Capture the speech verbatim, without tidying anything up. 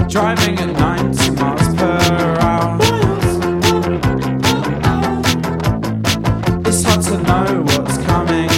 Driving at ninety miles per hour. It's hard to know what's coming